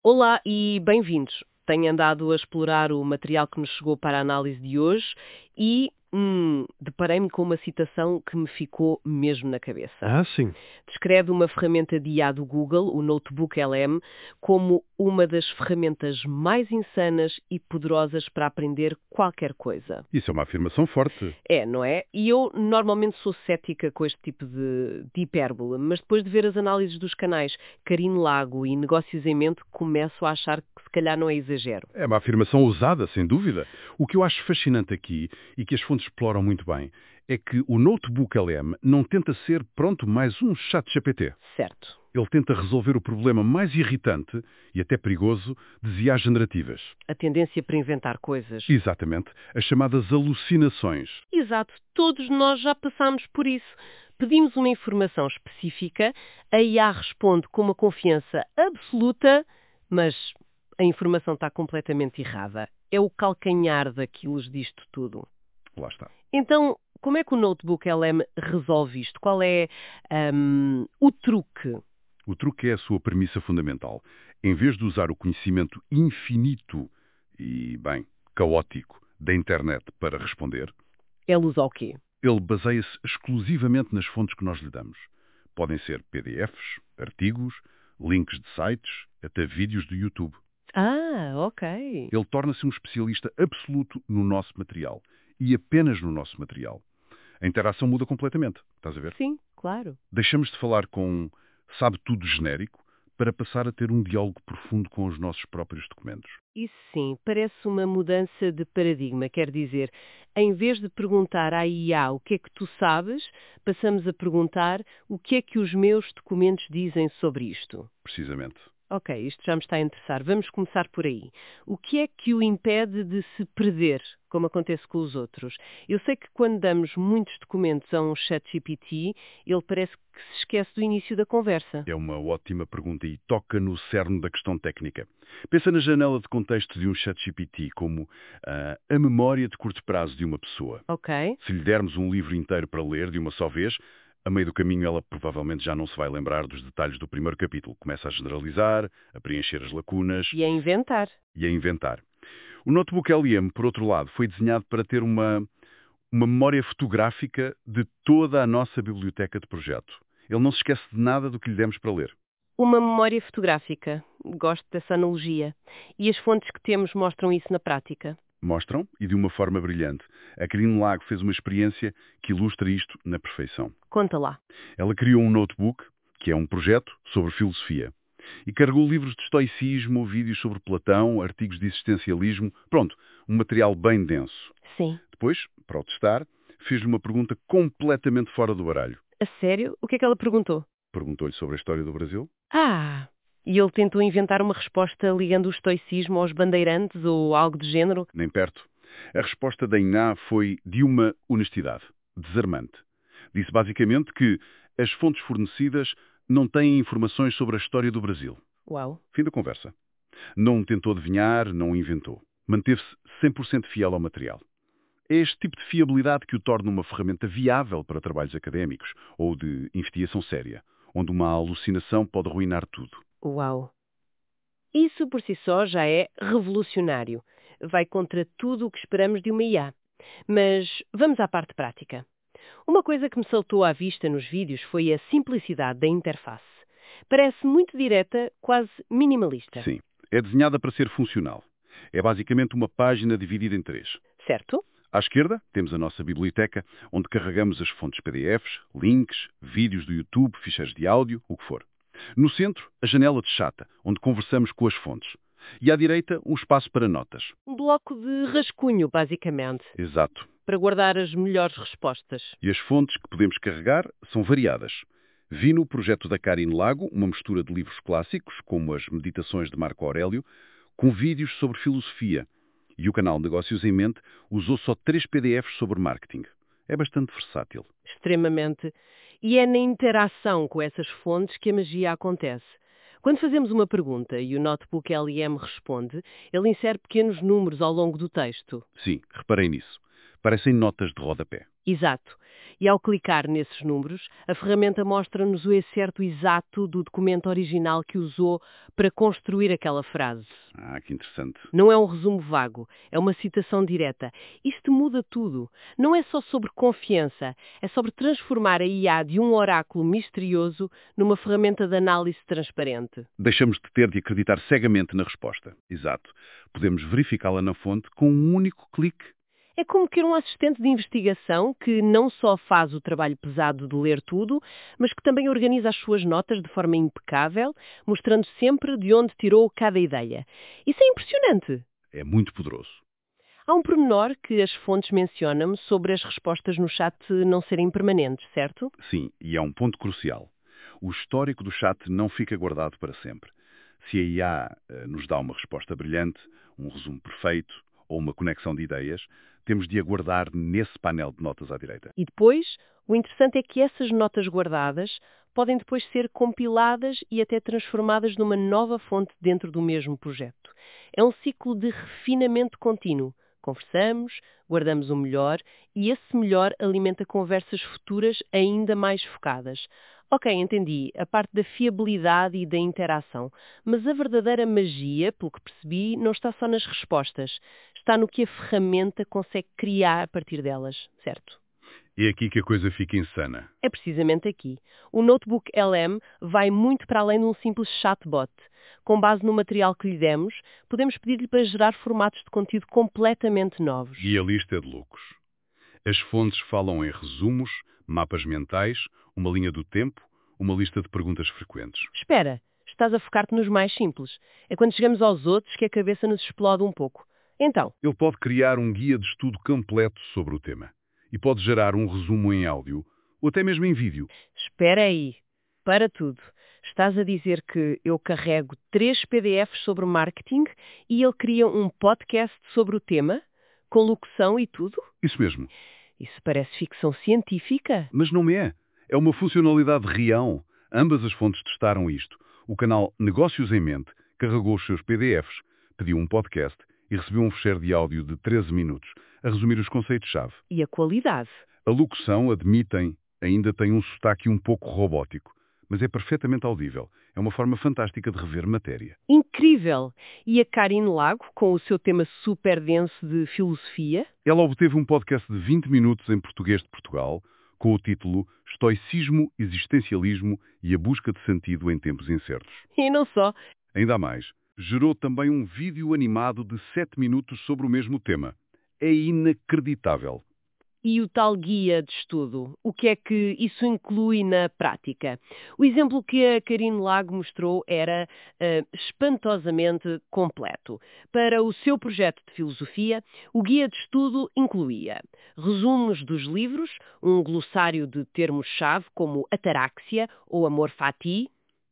Olá e bem-vindos. Tenho andado a explorar o material que nos chegou para a análise de hoje e deparei-me com uma citação que me ficou mesmo na cabeça. Sim. Descreve uma ferramenta de IA do Google, o Notebook LM, como uma das ferramentas mais insanas e poderosas para aprender qualquer coisa. Isso é uma afirmação forte. É, não é? E eu normalmente sou cética com este tipo de hipérbole, mas depois de ver as análises dos canais Karine Lago e Negócios em Mente, começo a achar que se calhar não é exagero. É uma afirmação ousada, sem dúvida. O que eu acho fascinante aqui, e que as fontes exploram muito bem, é que o Notebook LM não tenta ser, pronto, mais um chat GPT. Certo. Ele tenta resolver o problema mais irritante e até perigoso de IAs generativas. A tendência para inventar coisas. Exatamente, as chamadas alucinações. Exato, todos nós já passamos por isso. Pedimos uma informação específica, a IA responde com uma confiança absoluta, mas a informação está completamente errada. É o calcanhar daquilo disto tudo. Lá está. Então, como é que o Notebook LM resolve isto? Qual é o truque? O truque é a sua premissa fundamental. Em vez de usar o conhecimento infinito e, bem, caótico da internet para responder, Ele usa o quê? ele baseia-se exclusivamente nas fontes que nós lhe damos. Podem ser PDFs, artigos, links de sites, até vídeos do YouTube. Ah, ok. Ele torna-se um especialista absoluto no nosso material. E apenas no nosso material. A interação muda completamente. Estás a ver? Sim, claro. Deixamos de falar com sabe-tudo genérico para passar a ter um diálogo profundo com os nossos próprios documentos. Isso sim, parece uma mudança de paradigma. Quer dizer, em vez de perguntar à IA o que é que tu sabes, passamos a perguntar o que é que os meus documentos dizem sobre isto. Precisamente. Ok, isto já me está a interessar. Vamos começar por aí. O que é que o impede de se perder, como acontece com os outros? Eu sei que quando damos muitos documentos a um ChatGPT, ele parece que se esquece do início da conversa. É uma ótima pergunta e toca no cerne da questão técnica. Pensa na janela de contexto de um ChatGPT como a memória de curto prazo de uma pessoa. Ok. Se lhe dermos um livro inteiro para ler de uma só vez, a meio do caminho ela provavelmente já não se vai lembrar dos detalhes do primeiro capítulo. Começa a generalizar, a preencher as lacunas E a inventar. e a inventar. O Notebook LM, por outro lado, foi desenhado para ter uma memória fotográfica de toda a nossa biblioteca de projeto. Ele não se esquece de nada do que lhe demos para ler. Uma memória fotográfica. Gosto dessa analogia. E as fontes que temos mostram isso na prática. Mostram, e de uma forma brilhante. A Karine Lago fez uma experiência que ilustra isto na perfeição. Conta lá. Ela criou um notebook, que é um projeto sobre filosofia, e carregou livros de estoicismo, vídeos sobre Platão, artigos de existencialismo, pronto, um material bem denso. Sim. Depois, para o testar, fez-lhe uma pergunta completamente fora do baralho. A sério? O que é que ela perguntou? Perguntou-lhe sobre a história do Brasil. Ah! E ele tentou inventar uma resposta ligando o estoicismo aos bandeirantes ou algo do género? Nem perto. A resposta da Iná foi de uma honestidade desarmante. Disse basicamente que as fontes fornecidas não têm informações sobre a história do Brasil. Uau! Fim da conversa. Não tentou adivinhar, não inventou. Manteve-se 100% fiel ao material. É este tipo de fiabilidade que o torna uma ferramenta viável para trabalhos académicos ou de investigação séria, onde uma alucinação pode arruinar tudo. Uau! Isso por si só já é revolucionário. Vai contra tudo o que esperamos de uma IA. Mas vamos à parte prática. Uma coisa que me saltou à vista nos vídeos foi a simplicidade da interface. Parece muito direta, quase minimalista. Sim, é desenhada para ser funcional. É basicamente uma página dividida em três. Certo? À esquerda, temos a nossa biblioteca, onde carregamos as fontes PDFs, links, vídeos do YouTube, ficheiros de áudio, o que for. No centro, a janela de chata, onde conversamos com as fontes. E à direita, um espaço para notas. Um bloco de rascunho, basicamente, Exato. para guardar as melhores respostas. E as fontes que podemos carregar são variadas. Vi no projeto da Karine Lago uma mistura de livros clássicos, como as Meditações de Marco Aurélio, com vídeos sobre filosofia. E o canal Negócios em Mente usou só 3 PDFs sobre marketing. É bastante versátil. Extremamente. E é na interação com essas fontes que a magia acontece. Quando fazemos uma pergunta e o Notebook LM responde, ele insere pequenos números ao longo do texto. Sim, reparei nisso. Parecem notas de rodapé. Exato. E ao clicar nesses números, a ferramenta mostra-nos o excerto exato do documento original que usou para construir aquela frase. Ah, que interessante. Não é um resumo vago, é uma citação direta. Isto muda tudo. Não é só sobre confiança, é sobre transformar a IA de um oráculo misterioso numa ferramenta de análise transparente. Deixamos de ter de acreditar cegamente na resposta. Exato. Podemos verificá-la na fonte com um único clique. É como ter um assistente de investigação que não só faz o trabalho pesado de ler tudo, mas que também organiza as suas notas de forma impecável, mostrando sempre de onde tirou cada ideia. Isso é impressionante. É muito poderoso. Há um pormenor que as fontes mencionam sobre as respostas no chat não serem permanentes, certo? Sim, e é um ponto crucial. O histórico do chat não fica guardado para sempre. Se a IA nos dá uma resposta brilhante, um resumo perfeito ou uma conexão de ideias, temos de aguardar nesse painel de notas à direita. E depois, o interessante é que essas notas guardadas podem depois ser compiladas e até transformadas numa nova fonte dentro do mesmo projeto. É um ciclo de refinamento contínuo. Conversamos, guardamos o melhor e esse melhor alimenta conversas futuras ainda mais focadas. Ok, entendi a parte da fiabilidade e da interação, mas a verdadeira magia, pelo que percebi, não está só nas respostas. Está no que a ferramenta consegue criar a partir delas, certo? É aqui que a coisa fica insana. É precisamente aqui. O Notebook LM vai muito para além de um simples chatbot. Com base no material que lhe demos, podemos pedir-lhe para gerar formatos de conteúdo completamente novos. E a lista é de loucos. As fontes falam em resumos, mapas mentais, uma linha do tempo, uma lista de perguntas frequentes. Espera, estás a focar-te nos mais simples. É quando chegamos aos outros que a cabeça nos explode um pouco. Então, Ele pode criar um guia de estudo completo sobre o tema. E pode gerar um resumo em áudio, ou até mesmo em vídeo. espera aí. Para tudo. Estás a dizer que eu carrego 3 PDFs sobre marketing e ele cria um podcast sobre o tema, com locução e tudo? Isso mesmo. Isso parece ficção científica. Mas não é. É uma funcionalidade real. Ambas as fontes testaram isto. O canal Negócios em Mente carregou os seus PDFs, pediu um podcast e recebeu um fecheiro de áudio de 13 minutos, a resumir os conceitos-chave. E a qualidade? A locução, admitem, ainda tem um sotaque um pouco robótico, mas é perfeitamente audível. É uma forma fantástica de rever matéria. Incrível! E a Karine Lago, com o seu tema super denso de filosofia? Ela obteve um podcast de 20 minutos em português de Portugal, com o título Estoicismo, Existencialismo e a Busca de Sentido em Tempos Incertos. E não só. Ainda há mais. Gerou também um vídeo animado de 7 minutos sobre o mesmo tema. É inacreditável. E o tal guia de estudo? O que é que isso inclui na prática? O exemplo que a Karine Lago mostrou era espantosamente completo. Para o seu projeto de filosofia, o guia de estudo incluía resumos dos livros, um glossário de termos-chave como ataráxia ou amor fati,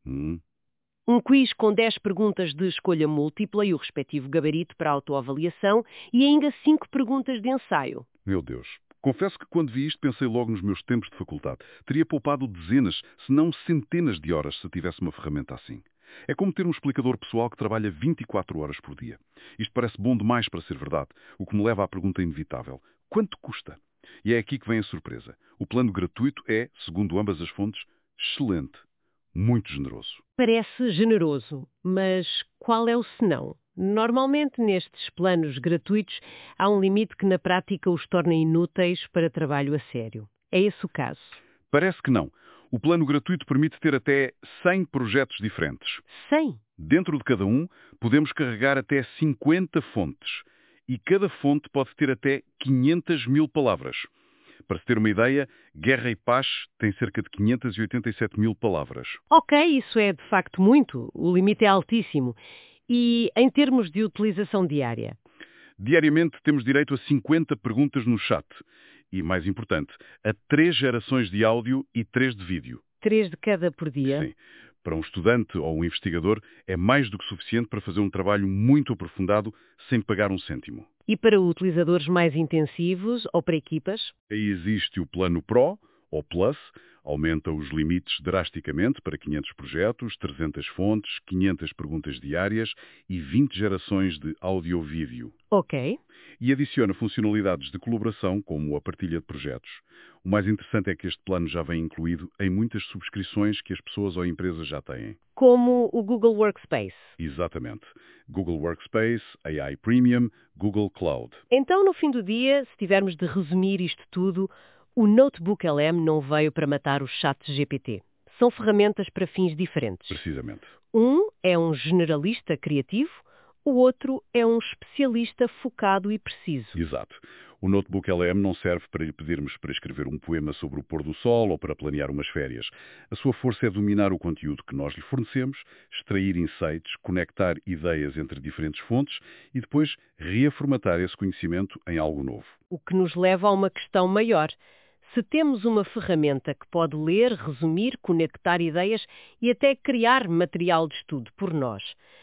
um quiz com 10 perguntas de escolha múltipla e o respectivo gabarito para autoavaliação e ainda 5 perguntas de ensaio. Meu Deus. Confesso que quando vi isto pensei logo nos meus tempos de faculdade. Teria poupado dezenas, se não centenas de horas se tivesse uma ferramenta assim. É como ter um explicador pessoal que trabalha 24 horas por dia. Isto parece bom demais para ser verdade, o que me leva à pergunta inevitável. Quanto custa? E é aqui que vem a surpresa. O plano gratuito é, segundo ambas as fontes, excelente. Muito generoso. Parece generoso, mas qual é o senão? Normalmente, nestes planos gratuitos, há um limite que na prática os torna inúteis para trabalho a sério. É esse o caso? Parece que não. O plano gratuito permite ter até 100 projetos diferentes. 100? Dentro de cada um, podemos carregar até 50 fontes. E cada fonte pode ter até 500 mil palavras. Para se ter uma ideia, Guerra e Paz tem cerca de 587 mil palavras. Ok, isso é de facto muito. O limite é altíssimo. E em termos de utilização diária? Diariamente temos direito a 50 perguntas no chat. E, mais importante, a 3 gerações de áudio e 3 de vídeo. 3 de cada por dia? Sim. Para um estudante ou um investigador, é mais do que suficiente para fazer um trabalho muito aprofundado sem pagar um cêntimo. E para utilizadores mais intensivos ou para equipas? Aí existe o plano Pro, O Plus aumenta os limites drasticamente para 500 projetos, 300 fontes, 500 perguntas diárias e 20 gerações de áudio-vídeo. Ok. E adiciona funcionalidades de colaboração, como a partilha de projetos. O mais interessante é que este plano já vem incluído em muitas subscrições que as pessoas ou empresas já têm. Como o Google Workspace. Exatamente. Google Workspace, AI Premium, Google Cloud. Então, no fim do dia, se tivermos de resumir isto tudo, o Notebook LM não veio para matar o ChatGPT. São ferramentas para fins diferentes. Precisamente. Um é um generalista criativo, o outro é um especialista focado e preciso. Exato. O Notebook LM não serve para lhe pedirmos para escrever um poema sobre o pôr do sol ou para planear umas férias. A sua força é dominar o conteúdo que nós lhe fornecemos, extrair insights, conectar ideias entre diferentes fontes e depois reformatar esse conhecimento em algo novo. O que nos leva a uma questão maior. Se temos uma ferramenta que pode ler, resumir, conectar ideias e até criar material de estudo por nós,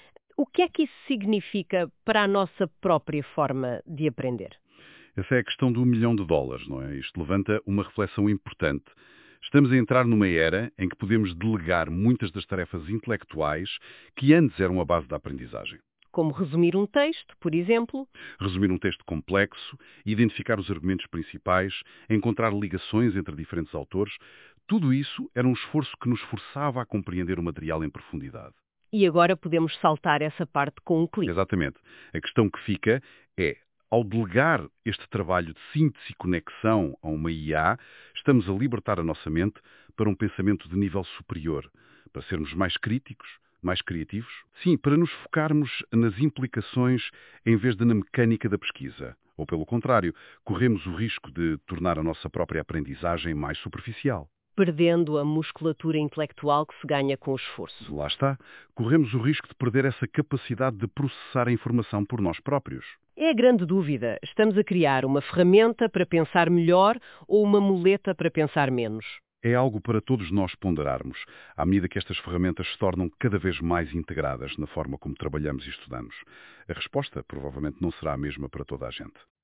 o que é que isso significa para a nossa própria forma de aprender? Essa é a questão do $1 milhão, não é? Isto levanta uma reflexão importante. Estamos a entrar numa era em que podemos delegar muitas das tarefas intelectuais que antes eram a base da aprendizagem. Como resumir um texto, por exemplo. Resumir um texto complexo, identificar os argumentos principais, encontrar ligações entre diferentes autores, tudo isso era um esforço que nos forçava a compreender o material em profundidade. E agora podemos saltar essa parte com um clique. Exatamente. A questão que fica é, ao delegar este trabalho de síntese e conexão a uma IA, estamos a libertar a nossa mente para um pensamento de nível superior, para sermos mais críticos, mais criativos? Sim, para nos focarmos nas implicações em vez de na mecânica da pesquisa. Ou, pelo contrário, corremos o risco de tornar a nossa própria aprendizagem mais superficial. Perdendo a musculatura intelectual que se ganha com o esforço. Lá está. Corremos o risco de perder essa capacidade de processar a informação por nós próprios. É a grande dúvida. Estamos a criar uma ferramenta para pensar melhor ou uma muleta para pensar menos? É algo para todos nós ponderarmos, à medida que estas ferramentas se tornam cada vez mais integradas na forma como trabalhamos e estudamos. A resposta provavelmente não será a mesma para toda a gente.